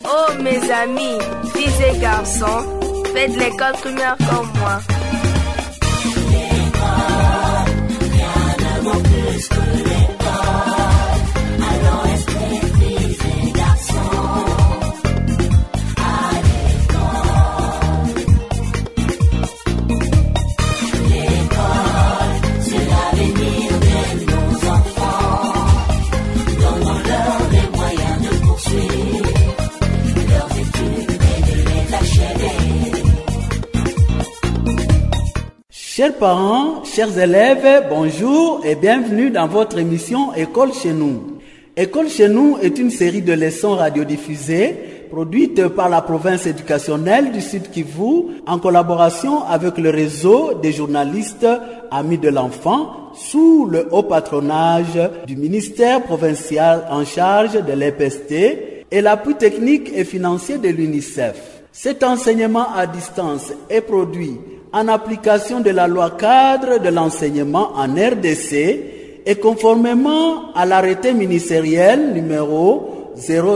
Oh mes amis, filles et garçons, faites l'école primaire comme moi. L'école, rien ne vaut plus que l'école. Allons rester filles et garçons à l'école. L'école, c'est l'avenir de nos enfants. Donnons-leur les moyens de poursuivre leurs études et de les achever. Chers parents, chers élèves, bonjour et bienvenue dans votre émission École chez nous. École chez nous est une série de leçons radiodiffusées produite par la province éducationnelle du Sud Kivu en collaboration avec le réseau des journalistes Amis de l'enfant sous le haut patronage du ministère provincial en charge de l'EPST et l'appui technique et financier de l'UNICEF. Cet enseignement à distance est produit en application de la loi cadre de l'enseignement en RDC et conformément à l'arrêté ministériel numéro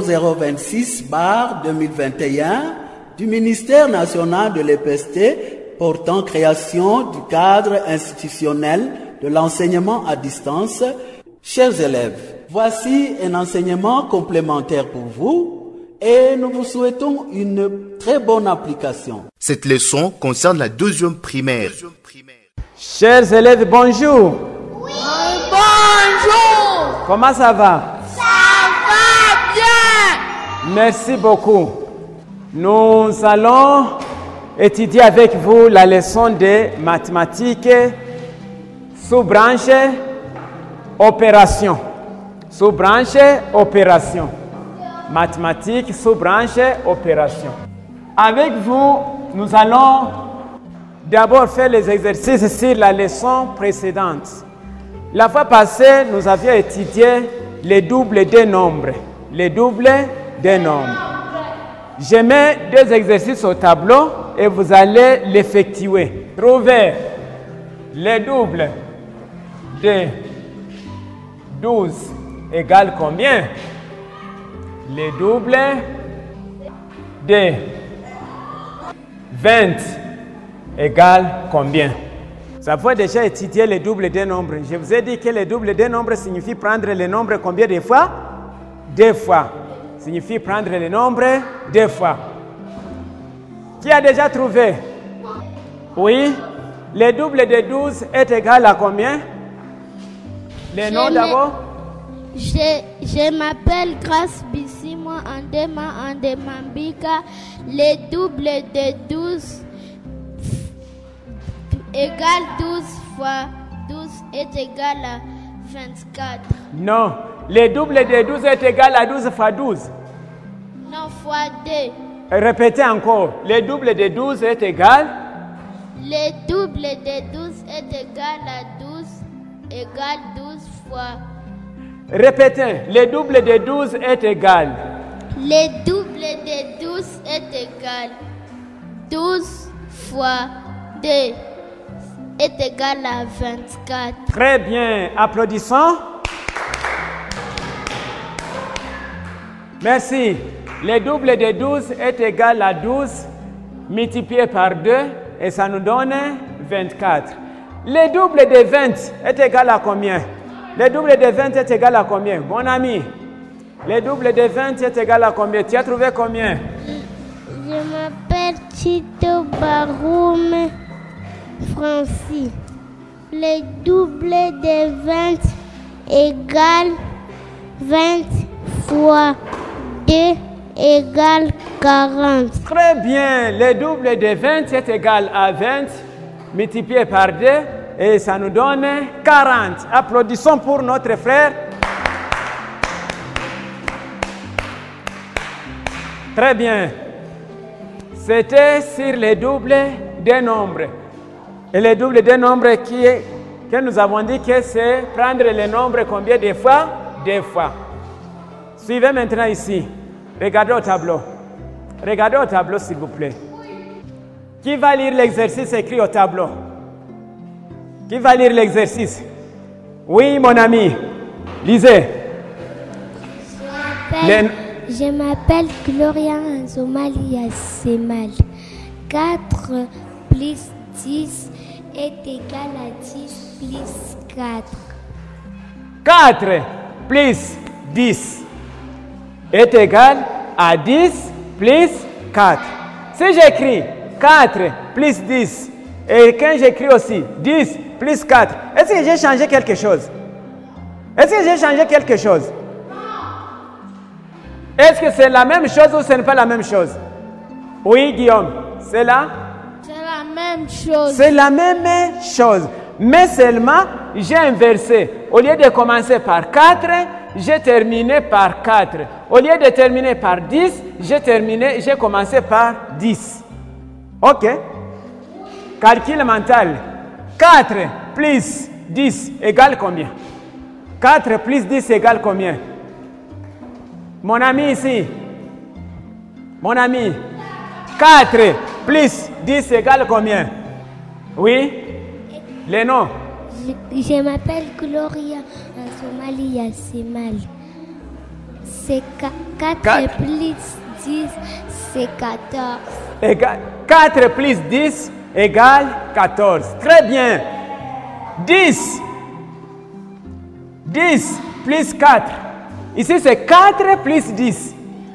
0026/2021 du ministère national de l'EPST portant création du cadre institutionnel de l'enseignement à distance. Chers élèves, voici un enseignement complémentaire pour vous et nous vous souhaitons une très bonne application. Cette leçon concerne la deuxième primaire. Chers élèves, bonjour. Oui, bonjour. Comment ça va? Ça va bien. Merci beaucoup. Nous allons étudier avec vous la leçon de mathématiques sous-branche opération. Sous-branche opération. Mathématiques sous-branche opération. Avec vous, nous allons d'abord faire les exercices sur la leçon précédente. La fois passée, nous avions étudié les doubles des nombres. Les doubles des nombres. Je mets deux exercices au tableau et vous allez l'effectuer. Trouvez les doubles de 12 égale combien? Les doubles de 20 égale combien? Ça faut déjà étudier les doubles des nombres. Je vous ai dit que les doubles des nombres signifie prendre les nombres combien de fois? Deux fois. Signifie prendre les nombres deux fois. Qui a déjà trouvé? Oui. Le double de 12 est égal à combien? Les noms d'abord? Je m'appelle Grace Bissimo Andema Andemambika. Le double de 12 égale 12 fois 12 est égal à 24. Non. Le double de 12 est égal à 12 fois 12. Non, fois 2. Répétez encore. Le double de 12 est égal? Le double de 12 est égal à 12 égale 12 fois. Répétez. Le double de 12 est égal? Le double de 12 est égal 12 fois 2 est égal à 24. Très bien. Applaudissons. Merci. Le double de 12 est égal à 12 multiplié par 2 et ça nous donne 24. Le double de 20 est égal à combien? Le double de 20 est égal à combien? Mon ami, le double de 20 est égal à combien? Tu as trouvé combien? Je m'appelle Chito Baroum Francis. Le double de 20 égale 20 fois 2 égale 40. Très bien. Le double de 20 est égal à 20 multiplié par 2 et ça nous donne 40. Applaudissons pour notre frère. Très bien. C'était sur les doubles des nombres. Et les doubles des nombres que nous avons dit que c'est prendre les nombres combien de fois? Deux fois. Suivez maintenant ici. Regardez au tableau. Regardez au tableau, s'il vous plaît. Qui va lire l'exercice écrit au tableau? Qui va lire l'exercice? Oui, mon ami. Lisez. Je m'appelle Gloria Anzomalia Semal. 4 plus 10 est égal à 10 plus 4. 4 plus 10 est égal à 10 plus 4. Si j'écris 4 plus 10 et quand j'écris aussi 10 plus 4, est-ce que j'ai changé quelque chose? Est-ce que j'ai changé quelque chose? Est-ce que c'est la même chose ou ce n'est pas la même chose? Oui, Guillaume, c'est là? C'est la même chose. C'est la même chose. Mais seulement, j'ai inversé. Au lieu de commencer par 4, j'ai terminé par 4. Au lieu de terminer par 10, j'ai commencé par 10. OK? Calcul mental. 4 plus 10 égale combien? 4 plus 10 égale combien? Mon ami ici. Mon ami. 4 plus 10 égale combien? Oui? Les noms? Je m'appelle Gloria Anzomalia Semal. C'est 4 plus 10, c'est 14. 4 plus 10 égale 14. Très bien. 10 plus 4. Ici, c'est 4 plus 10.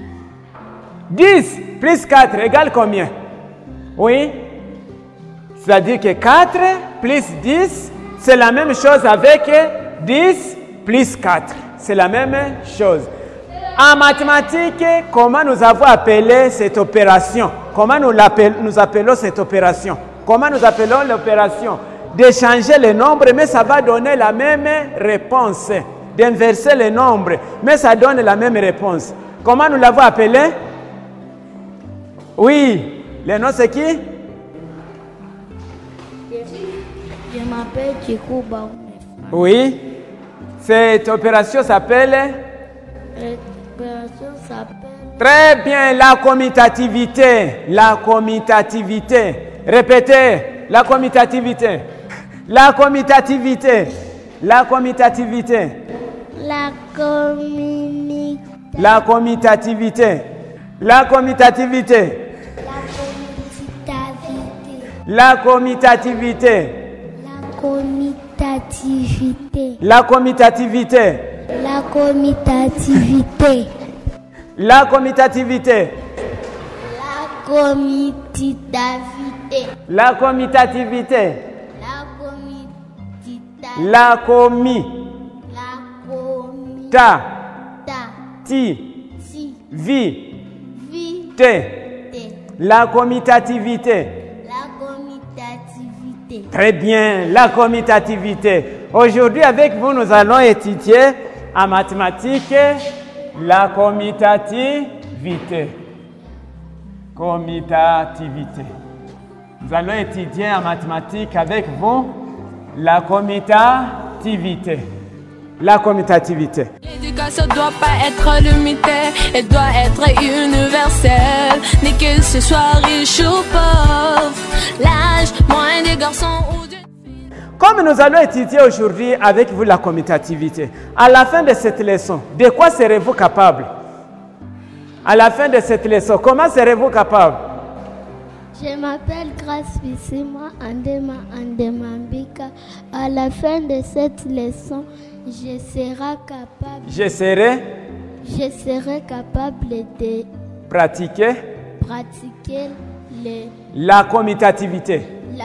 10 plus 4 égale combien? Oui? C'est-à-dire que 4 plus 10, c'est la même chose avec 10 plus 4. C'est la même chose. En mathématiques, comment nous avons appelé cette opération? Comment nous appelons cette opération? Comment nous appelons l'opération? D'échanger les nombres, mais ça va donner la même réponse. D'inverser les nombres, mais ça donne la même réponse. Comment nous l'avons appelé? Oui. Le nom c'est qui? Je m'appelle Djikou Baoumef. Oui. Cette opération s'appelle? Très bien, la commutativité. La commutativité. Répétez, la commutativité. La commutativité. La commutativité. La commutativité. La commutativité. La commutativité. La commutativité. La commutativité. La commutativité. La commutativité. La commutativité. La commutativité. La commi. Ta. Ti. Vi. Te. La commutativité. Très bien, la commutativité. Aujourd'hui, avec vous, nous allons étudier en mathématiques la commutativité. Commutativité. Nous allons étudier en mathématiques avec vous la commutativité. La commutativité. L'éducation doit pas être limitée, elle doit être universelle. Ni que ce soit riche ou pauvre, l'âge, moins des garçons ou des filles. Comme nous allons étudier aujourd'hui avec vous la commutativité, à la fin de cette leçon, de quoi serez-vous capable? À la fin de cette leçon, comment serez-vous capable? Je m'appelle Grace Bissima Andema Andemambika. À la fin de cette leçon, je serai capable de pratiquer la commutativité.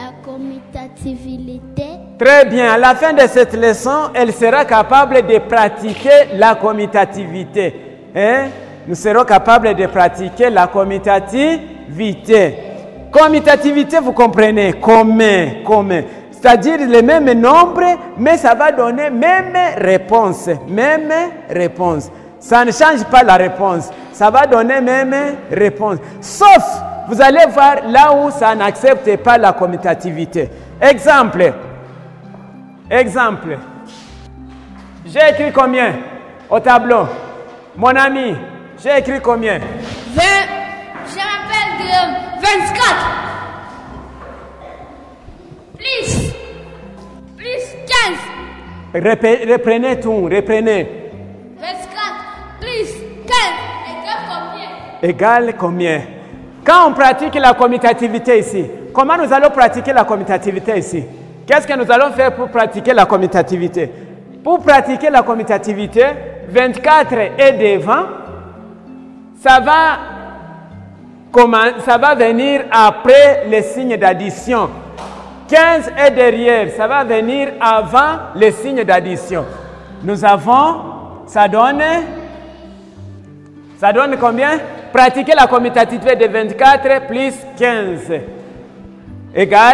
Très bien. À la fin de cette leçon, elle sera capable de pratiquer la commutativité. Hein? Nous serons capables de pratiquer la commutativité. Commutativité, vous comprenez? Comment? C'est-à-dire les mêmes nombres, mais ça va donner même réponse. Même réponse. Ça ne change pas la réponse. Ça va donner même réponse. Sauf, vous allez voir là où ça n'accepte pas la commutativité. Exemple. J'ai écrit combien au tableau? Mon ami, j'ai écrit combien? 20. Je m'appelle Guillaume. 24. Plus 15. Reprenez tout, reprenez. 24 plus 15 égale égale combien? Quand on pratique la commutativité ici, comment nous allons pratiquer la commutativité ici? Qu'est-ce que nous allons faire pour pratiquer la commutativité? Pour pratiquer la commutativité, 24 est devant, ça va venir après le signe d'addition. 15 est derrière, ça va venir avant le signe d'addition. Nous avons, ça donne combien? Pratiquer la commutativité de 24 plus 15 égale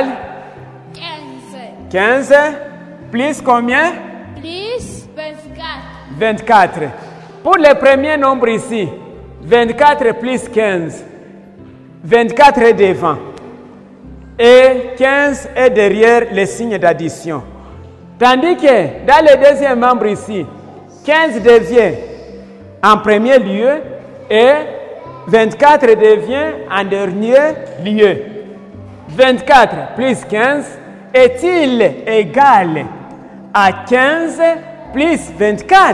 15 plus combien? Plus 24. 24. Pour le premier nombre ici, 24 plus 15, 24 est devant et 15 est derrière le signe d'addition. Tandis que dans le deuxième membre ici, 15 devient en premier lieu et 24 devient en dernier lieu. 24 plus 15 est-il égal à 15 plus 24?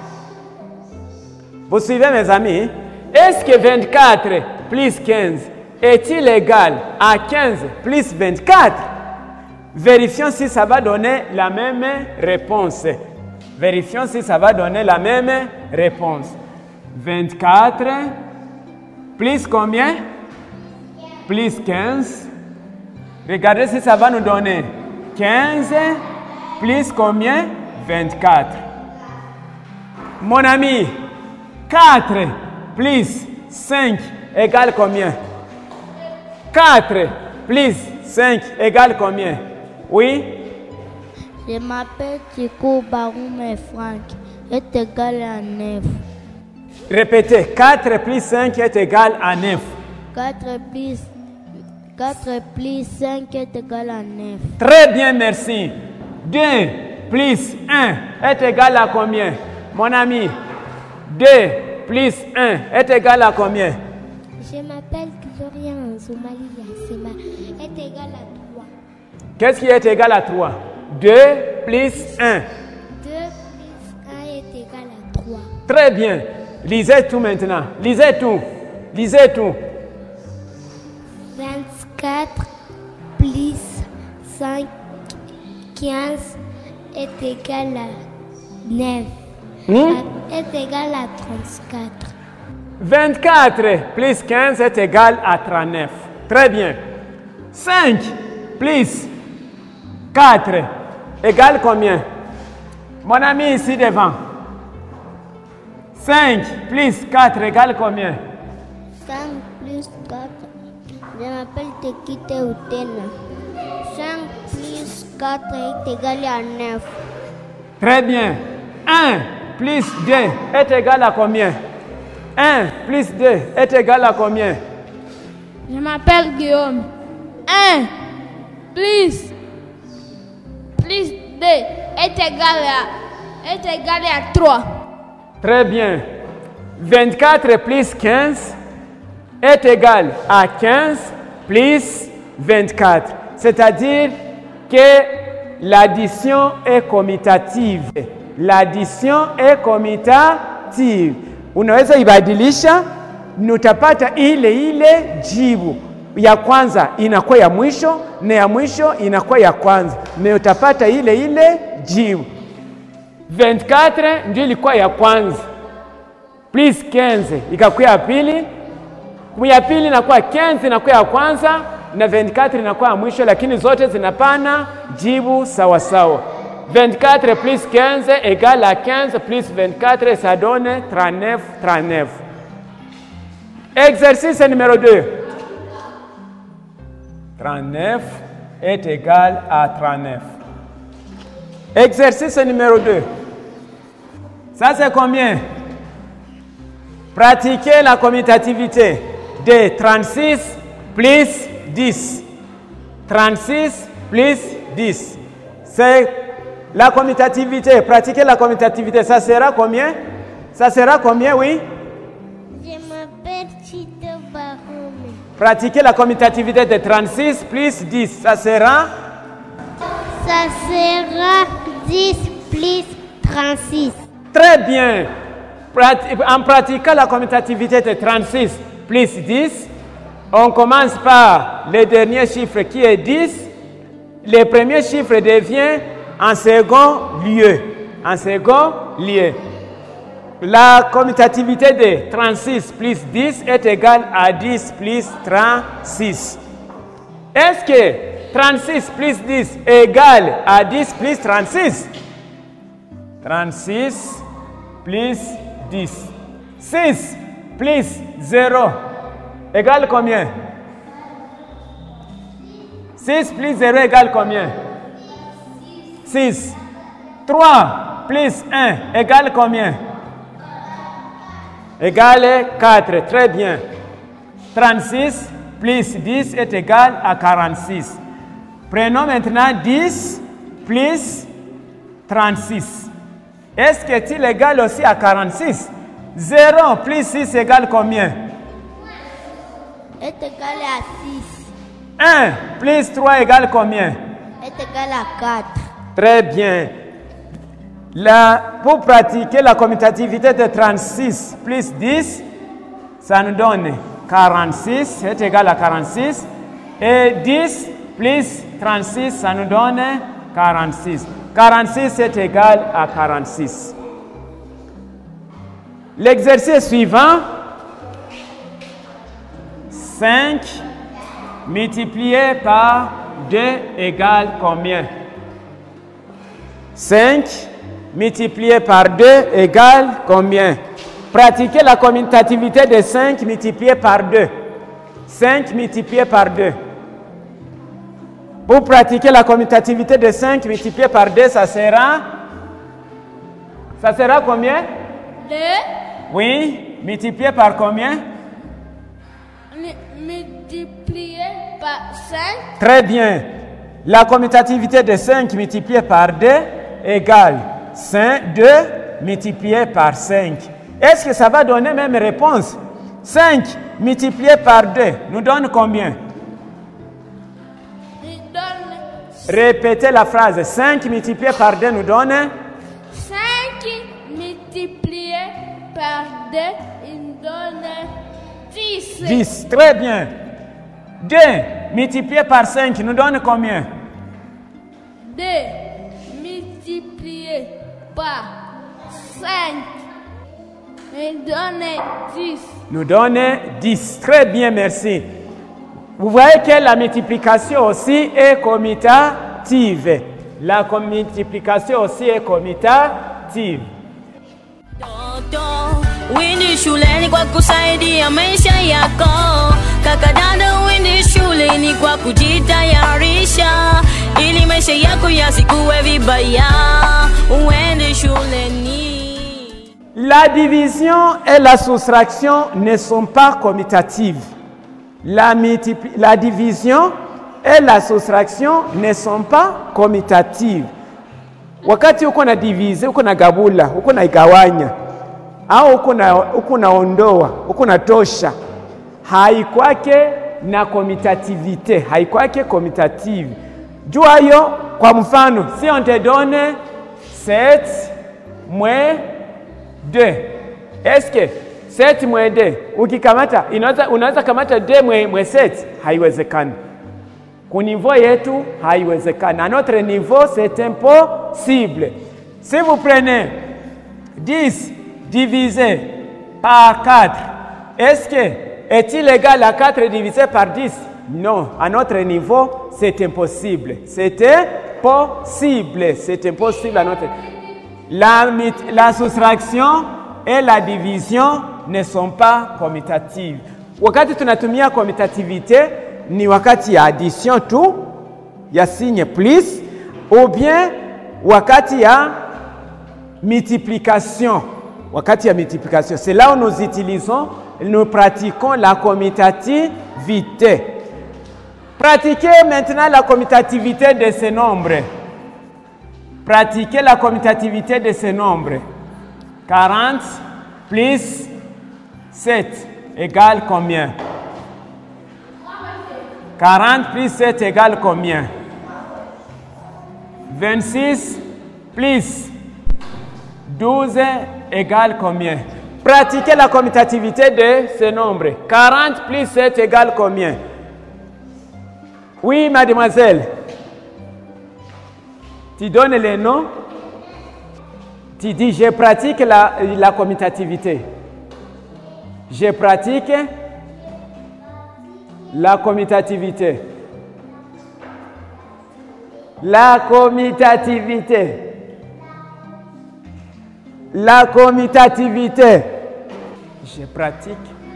Vous suivez mes amis? Est-ce que 24 plus 15 est-il égal à 15 plus 24? Vérifions si ça va donner la même réponse. Vérifions si ça va donner la même réponse. 24 plus combien? Plus 15. Regardez si ça va nous donner 15 plus combien? 24. Mon ami, 4 plus 5 égale combien? 4 plus 5 égale combien? Oui? Je m'appelle Chico Baroum et Franck. Est égal à 9. Répétez, 4 plus 5 est égal à 9. 4 plus 5 est égal à 9. Très bien, merci. 2 plus 1 est égal à combien? Mon ami, 2 plus 1 est égal à combien? Je m'appelle Gloria Soumali Yassima. Est égal à 3. Qu'est-ce qui est égal à 3? 2 plus 1. 2 plus 1 est égal à 3. Très bien. Lisez tout maintenant. Lisez tout. Lisez tout. 24 plus 5, 15 est égal à 9. Est égal à 34. 24 plus 15 est égal à 39. Très bien. 5 plus 4 égale combien? Mon ami ici devant. 5 plus 4 égale combien? 5 plus 4. Je m'appelle Tekite Outena. 5 plus 4 est égal à 9. Très bien. 1 plus 2 est égal à combien? 1 plus 2 est égal à combien? Je m'appelle Guillaume. 1 plus 2 est égal à 3. Très bien. 24 plus 15 est égal à 15 plus 24. C'est-à-dire que l'addition est commutative. L'addition est commutative. Unaweza ibadilisha, utapata ile jibu. Ya kwanza inakuwa ya mwisho na ya mwisho inakuwa ya kwanza. Na utapata ile jibu. 24 ndio ilikuwa ya kwanza. Plus 15 ikakuwa ya pili. Ya pili inakuwa 15 inakuwa ya kwanza na 24 inakuwa ya mwisho, lakini zote zinapana jibu sawa sawa. 24 plus 15 égale à 15 plus 24, ça donne 39, 39. Exercice numéro 2. 39 est égal à 39. Exercice numéro 2. Ça c'est combien? Pratiquer la commutativité de 36 plus 10. 36 plus 10. C'est la commutativité. Pratiquer la commutativité, ça sera combien? Ça sera combien, oui? Je m'appelle Chito Baroum. Pratiquer la commutativité de 36 plus 10, ça sera? Ça sera 10 plus 36. Très bien. En pratiquant la commutativité de 36 plus 10. On commence par le dernier chiffre qui est 10. Le premier chiffre devient en second lieu. En second lieu. La commutativité de 36 plus 10 est égale à 10 plus 36. Est-ce que 36 plus 10 est égal à 10 plus 36? 36 plus 10. 6 plus 0 égale combien? 6 plus 0 égale combien? 6. 3 plus 1 égale combien? Égale 4. Très bien. 36 plus 10 est égal à 46. Prenons maintenant 10 plus 36. Est-ce que est-il égal aussi à 46? 0 plus 6 égale combien? Est égal à 6. 1 plus 3 égale combien? Est égal à 4. Très bien. Pour pratiquer la commutativité de 36 plus 10, ça nous donne 46, est égal à 46. Et 10 plus 36, ça nous donne 46. 46 est égal à 46. L'exercice suivant, 5 multiplié par 2 égale combien? 5 multiplié par 2 égale combien? Pratiquez la commutativité de 5 multiplié par 2. 5 multiplié par 2. Pour pratiquer la commutativité de 5 multiplié par 2, ça sera combien? 2. Oui, multiplié par combien? Multiplié par 5. Très bien. La commutativité de 5 multiplié par 2 égale 2 multiplié par 5. Est-ce que ça va donner même réponse? 5 multiplié par 2 nous donne combien? Répétez la phrase. 5 multiplié par 2 nous donne? 5 multiplié par 2, il nous donne 10. 10. Très bien. 2 multiplié par 5 nous donne combien? 2 multiplié par 5 nous donne 10. Nous donne 10. Très bien, merci. Vous voyez que la multiplication aussi est commutative. La multiplication aussi est commutative. Windi shuleni kwa kusaidia maisha yako, kaka dada, windi shuleni kwa kujitayarisha ili maisha yako yasikuwe vibaya. Windi shuleni. La division et la soustraction ne sont pas commutatives. La division et la soustraction ne sont pas commutatives. Wakati uko na divise, uko na gabula, uko na igawanya, au uko na ondoa, uko na tosha, haikwake na commutativité, haikwake commutative. Jua hiyo, kwa mfano, si on te donne 7 moins 2. Est-ce que 7 moins 2 ukikamata unaweza kamata 2 moins 7? Haiwezekani. Ku niveau yetu haiwezekani. À notre niveau, c'est impossible. Si vous prenez 10 divisé par 4, est-il égal à 4 divisé par 10? Non, à notre niveau, c'est impossible. C'est impossible. C'est impossible à notre niveau. La soustraction et la division ne sont pas commutatives. Wakati tunatumia commutativité ni wakati ya addition tu, ya signe plus, ou bien wakati ya multiplication. Wakati ya multiplication, c'est là où nous pratiquons la commutativité. Pratiquez maintenant la commutativité de ces nombres. Pratiquez la commutativité de ces nombres. 40 plus 7 égale combien? 40 plus 7 égale combien? 26 plus 12 égale combien? Pratiquez la commutativité de ces nombres. 40 plus 7 égale combien? Oui, mademoiselle. Tu donnes les noms. Tu dis, je pratique la commutativité. Je pratique la commutativité. La commutativité. La commutativité. Je pratique.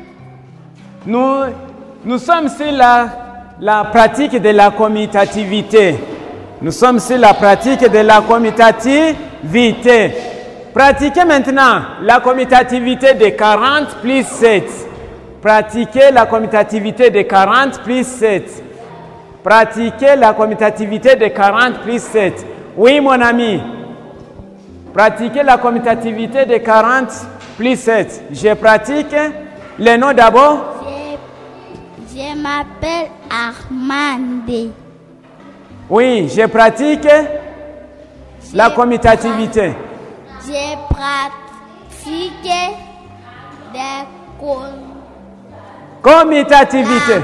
Nous sommes sur la pratique de la commutativité. Nous sommes sur la pratique de la commutativité. Pratiquez maintenant la commutativité de 40 plus 7. Pratiquez la commutativité de 40 plus 7. Pratiquez la commutativité de 40 plus 7. Oui, mon ami. Pratiquez la commutativité de 40 plus 7. Je pratique les noms d'abord. Je m'appelle Armande. Oui, je pratique la commutativité. Je pratique la commutativité.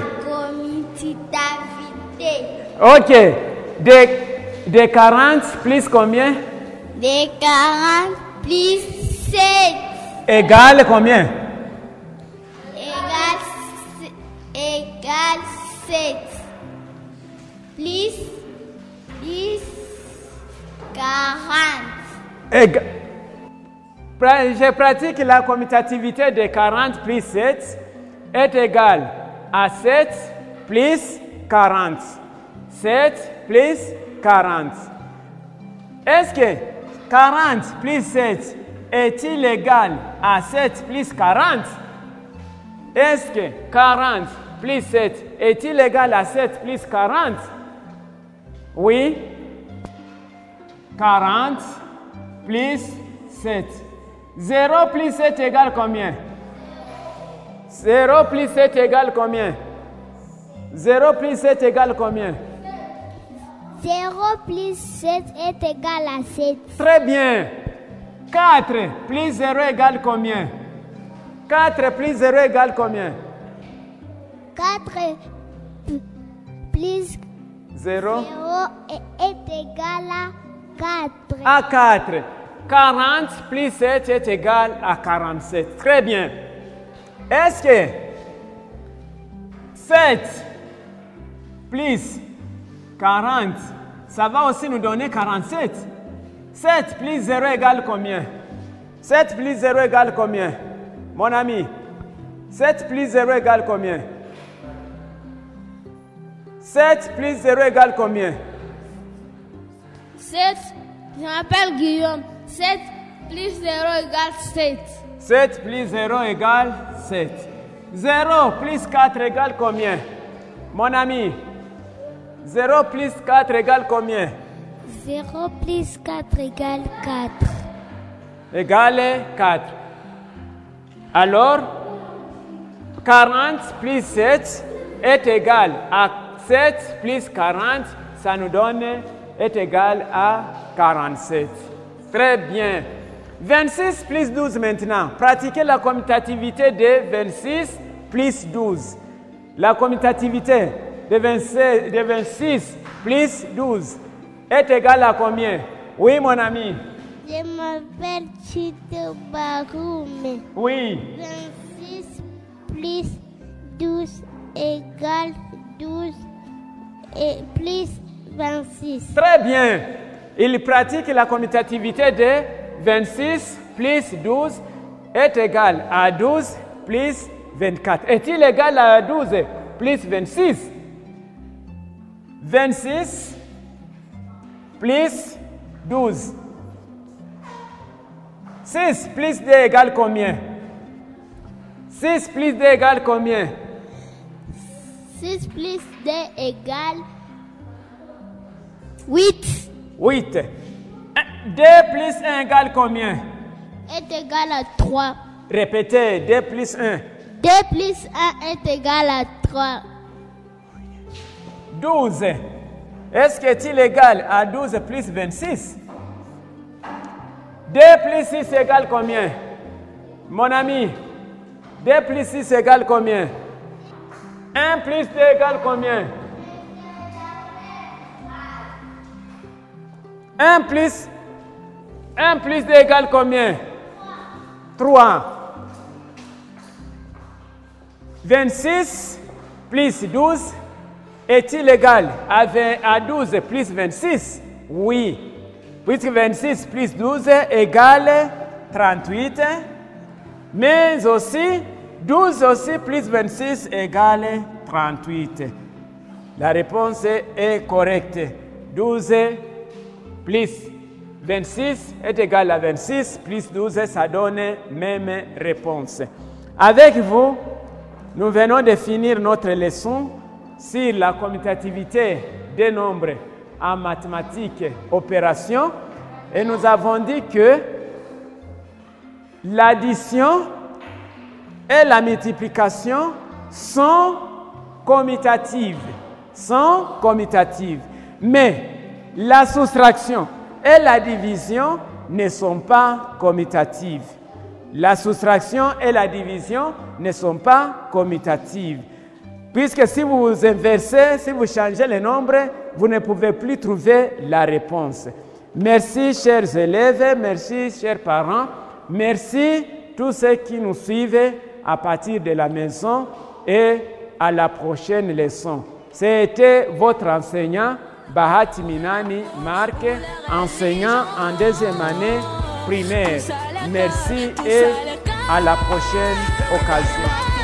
Ok. De 40 plus combien? De 40 plus 7. Égale combien? Égale 7. Plus 40. Je pratique la commutativité de 40 plus 7 est égal à 7 plus 40. 7 plus 40. Est-ce que 40 plus 7 est-il égal à 7 plus 40? Est-ce que 40 plus 7 est-il égal à 7 plus 40? Oui. 40 plus 7. 0 plus 7 égale combien? 0 plus 7 égale combien? 0 plus 7 égale combien? 0 plus 7 est égal à 7. Très bien. 4 plus 0 égale combien? 4 plus 0 égale combien? 4 plus 0 est égal à 4. À 4. 40 plus 7 est égal à 47. Très bien. Est-ce que 7 plus 40, ça va aussi nous donner 47? 7 plus 0 égale combien? 7 plus 0 égale combien? Mon ami, 7 plus 0 égale combien? 7 plus 0 égale combien? 7, je m'appelle Guillaume. 7 plus 0 égale 7. 7 plus 0 égale 7. 0 plus 4 égale combien? Mon ami, 0 plus 4 égale combien? 0 plus 4 égale 4. Égale 4. Alors, 40 plus 7 est égal à 7 plus 40, ça nous donne est égal à 47. Très bien. 26 plus 12 maintenant. Pratiquez la commutativité de 26 plus 12. La commutativité de 26 plus 12 est égale à combien? Oui, mon ami. Je m'appelle Chito Baroume. Oui. 26 plus 12 égale 12 et plus 26. Très bien. Il pratique la commutativité de 26 plus 12 est égal à 12 plus 24. Est-il égal à 12 plus 26? 26 plus 12. 6 plus 2 égale combien? 6 plus 2 égale combien? 6 plus 2 égale 8. 8. 2 plus 1 égale combien? Est égal à 3. Répétez, 2 plus 1. 2 plus 1 est égal à 3. 12. Est-ce qu'il est égal à 12 plus 26? 2 plus 6 égale combien? Mon ami, 2 plus 6 égale combien? 1 plus 2 égale combien? 1 plus 2 égale combien? 3. 26 plus 12 est-il égal à 12 plus 26? Oui. Puisque 26 plus 12 égale 38. Mais aussi, 12 aussi plus 26 égale 38. La réponse est correcte. 12 plus 26 est égal à 26, plus 12, ça donne même réponse. Avec vous, nous venons de finir notre leçon sur la commutativité des nombres en mathématiques opération et nous avons dit que l'addition et la multiplication sont commutatives. Mais la soustraction et la division ne sont pas commutatives. La soustraction et la division ne sont pas commutatives. Puisque si vous inversez, si vous changez les nombres, vous ne pouvez plus trouver la réponse. Merci chers élèves, merci chers parents, merci tous ceux qui nous suivent à partir de la maison et à la prochaine leçon. C'était votre enseignant Bahati Minani Marc, enseignant en 2e année primaire. Merci et à la prochaine occasion.